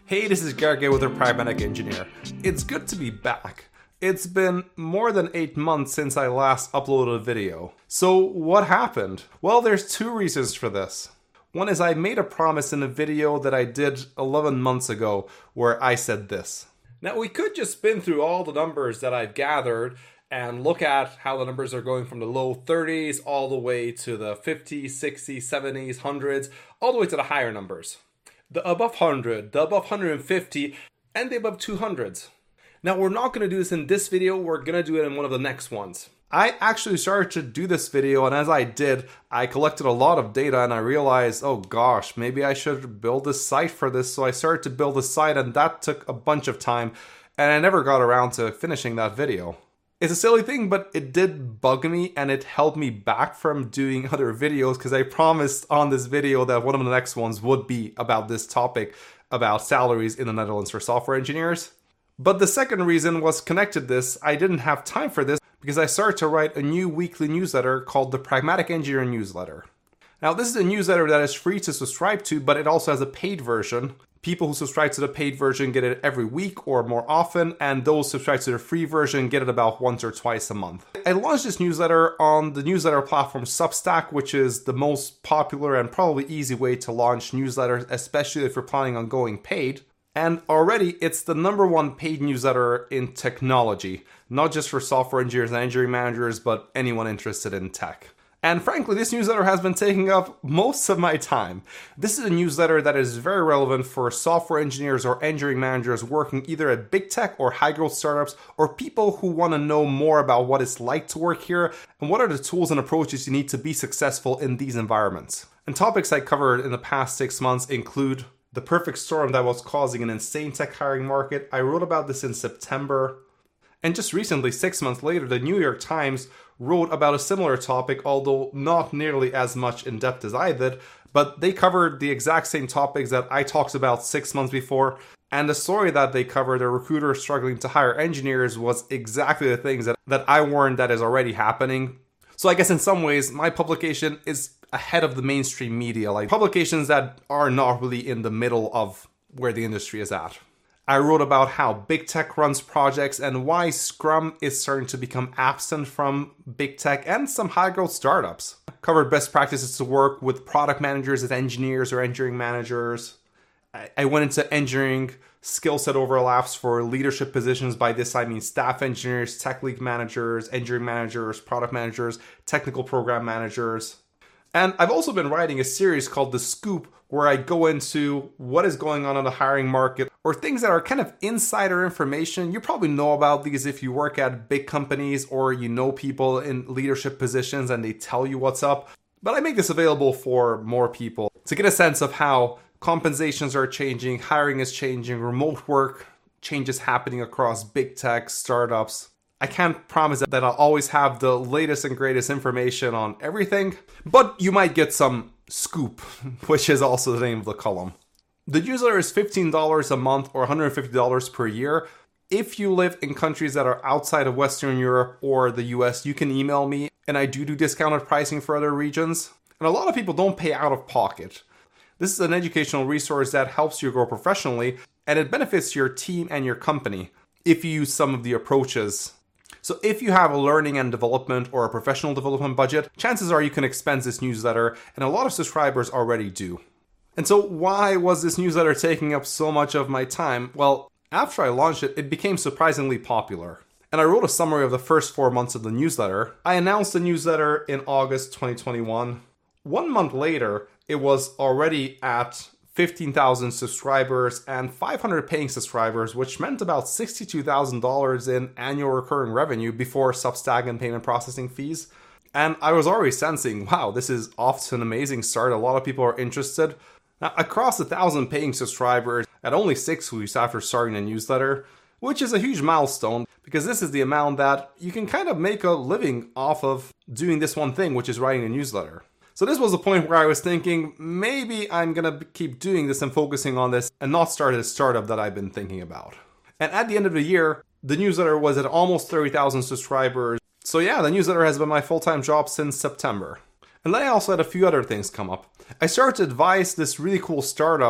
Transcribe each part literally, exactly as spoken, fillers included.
Hey, this is Gerge with the Pragmatic Engineer. It's good to be back. It's been more than eight months since I last uploaded a video. So what happened? Well, there's two reasons for this. One is I made a promise in a video that I did eleven months ago where I said this. Now we could just spin through all the numbers that I've gathered and look at how the numbers are going from the low thirties all the way to the fifties, sixties, seventies, hundreds, all the way to the higher numbers. The above one hundred, the above one hundred fifty, and the above two hundreds. Now we're not going to do this in this video, we're going to do it in one of the next ones. I actually started to do this video, and as I did, I collected a lot of data and I realized, oh gosh, maybe I should build a site for this. So I started to build a site, and that took a bunch of time, and I never got around to finishing that video. It's a silly thing, but it did bug me and it held me back from doing other videos because I promised on this video that one of the next ones would be about this topic, about salaries in the Netherlands for software engineers. But the second reason was connected to this. I didn't have time for this because I started to write a new weekly newsletter called the Pragmatic Engineer Newsletter. Now, this is a newsletter that is free to subscribe to, but it also has a paid version. People who subscribe to the paid version get it every week or more often, and those subscribe to the free version get it about once or twice a month. I launched this newsletter on the newsletter platform Substack, which is the most popular and probably easy way to launch newsletters, especially if you're planning on going paid. And already it's the number one paid newsletter in technology, not just for software engineers and engineering managers, but anyone interested in tech. And frankly, this newsletter has been taking up most of my time. This is a newsletter that is very relevant for software engineers or engineering managers working either at big tech or high growth startups, or people who want to know more about what it's like to work here and what are the tools and approaches you need to be successful in these environments. And topics I covered in the past six months include the perfect storm that was causing an insane tech hiring market. I wrote about this in September. And just recently, six months later, the New York Times wrote about a similar topic, although not nearly as much in depth as I did, but they covered the exact same topics that I talked about six months before. And the story that they covered, a recruiter struggling to hire engineers, was exactly the things that, that I warned that is already happening. So I guess in some ways, my publication is ahead of the mainstream media, like publications that are not really in the middle of where the industry is at. I wrote about how big tech runs projects and why Scrum is starting to become absent from big tech and some high growth startups. Covered best practices to work with product managers as engineers or engineering managers. I went into engineering skill set overlaps for leadership positions. By this I mean staff engineers, tech lead managers, engineering managers, product managers, technical program managers. And I've also been writing a series called The Scoop, where I go into what is going on in the hiring market, or things that are kind of insider information. You probably know about these if you work at big companies or you know people in leadership positions and they tell you what's up. But I make this available for more people to get a sense of how compensations are changing, hiring is changing, remote work changes happening across big tech, startups. I can't promise that I'll always have the latest and greatest information on everything, but you might get some scoop, which is also the name of the column. The newsletter is fifteen dollars a month or one hundred fifty dollars per year. If you live in countries that are outside of Western Europe or the U S, you can email me, and I do do discounted pricing for other regions. And a lot of people don't pay out of pocket. This is an educational resource that helps you grow professionally, and it benefits your team and your company if you use some of the approaches. So if you have a learning and development or a professional development budget, chances are you can expense this newsletter, and a lot of subscribers already do. And so why was this newsletter taking up so much of my time? Well, after I launched it, it became surprisingly popular. And I wrote a summary of the first four months of the newsletter. I announced the newsletter in August twenty twenty-one. One month later, it was already at fifteen thousand subscribers and five hundred paying subscribers, which meant about sixty-two thousand dollars in annual recurring revenue before Substack and payment processing fees. And I was already sensing, wow, this is off to an amazing start. A lot of people are interested. Now, across a thousand paying subscribers at only six weeks after starting a newsletter, which is a huge milestone because this is the amount that you can kind of make a living off of doing this one thing, which is writing a newsletter. So this was the point where I was thinking, maybe I'm going to keep doing this and focusing on this and not start a startup that I've been thinking about. And at the end of the year, the newsletter was at almost thirty thousand subscribers. So yeah, the newsletter has been my full-time job since September. And then I also had a few other things come up. I started to advise this really cool startup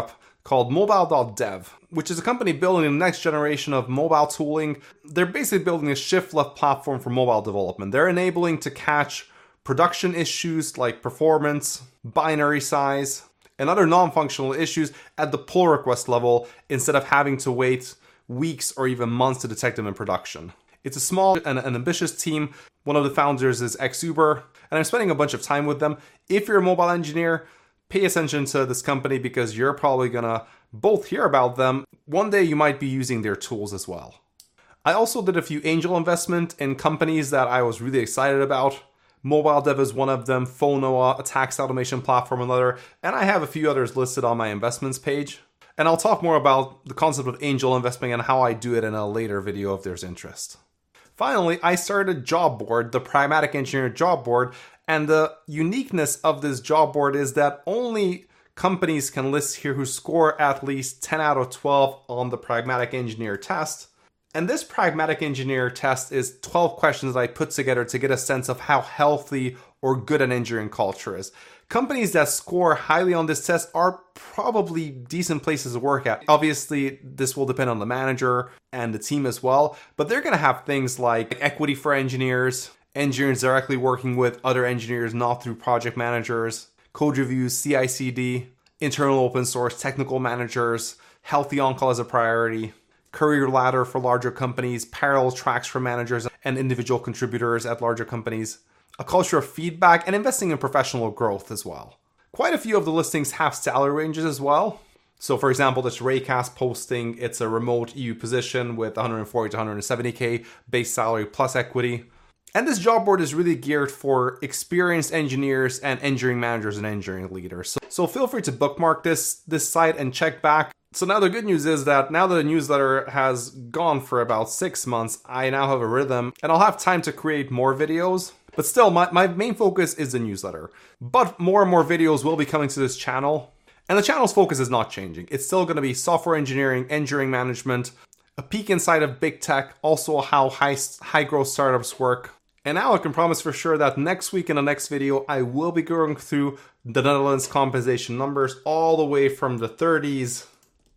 called mobile dot dev, which is a company building the next generation of mobile tooling. They're basically building a shift-left platform for mobile development. They're enabling to catch production issues like performance, binary size, and other non-functional issues at the pull request level instead of having to wait weeks or even months to detect them in production. It's a small and an ambitious team. One of the founders is ex-Uber, and I'm spending a bunch of time with them. If you're a mobile engineer, pay attention to this company because you're probably gonna both hear about them. One day you might be using their tools as well. I also did a few angel investment in companies that I was really excited about. Mobile Dev is one of them, Phonoa, a tax automation platform, another, and I have a few others listed on my investments page. And I'll talk more about the concept of angel investing and how I do it in a later video if there's interest. Finally, I started a job board, the Pragmatic Engineer job board, and the uniqueness of this job board is that only companies can list here who score at least ten out of twelve on the Pragmatic Engineer test. And this Pragmatic Engineer test is twelve questions I put together to get a sense of how healthy or good an engineering culture is. Companies that score highly on this test are probably decent places to work at. Obviously, this will depend on the manager and the team as well, but they're going to have things like equity for engineers, engineers directly working with other engineers, not through project managers, code reviews, C I C D, internal open source, technical managers, healthy on-call as a priority, career ladder for larger companies, parallel tracks for managers and individual contributors at larger companies, a culture of feedback, and investing in professional growth as well. Quite a few of the listings have salary ranges as well. So for example, this Raycast posting, it's a remote E U position with one hundred forty to one hundred seventy K base salary plus equity. And this job board is really geared for experienced engineers and engineering managers and engineering leaders. So, so feel free to bookmark this, this site and check back. So now the good news is that now that the newsletter has gone for about six months, I now have a rhythm and I'll have time to create more videos. But still, my, my main focus is the newsletter. But more and more videos will be coming to this channel. And the channel's focus is not changing. It's still going to be software engineering, engineering management, a peek inside of big tech, also how high, high growth startups work. And now I can promise for sure that next week in the next video, I will be going through the Netherlands compensation numbers all the way from the thirties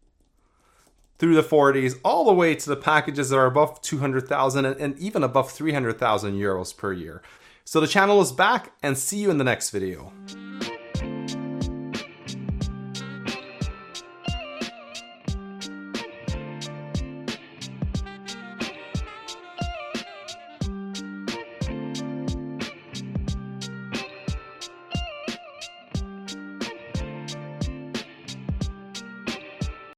through the forties, all the way to the packages that are above two hundred thousand and, and even above three hundred thousand euros per year. So the channel is back, and see you in the next video.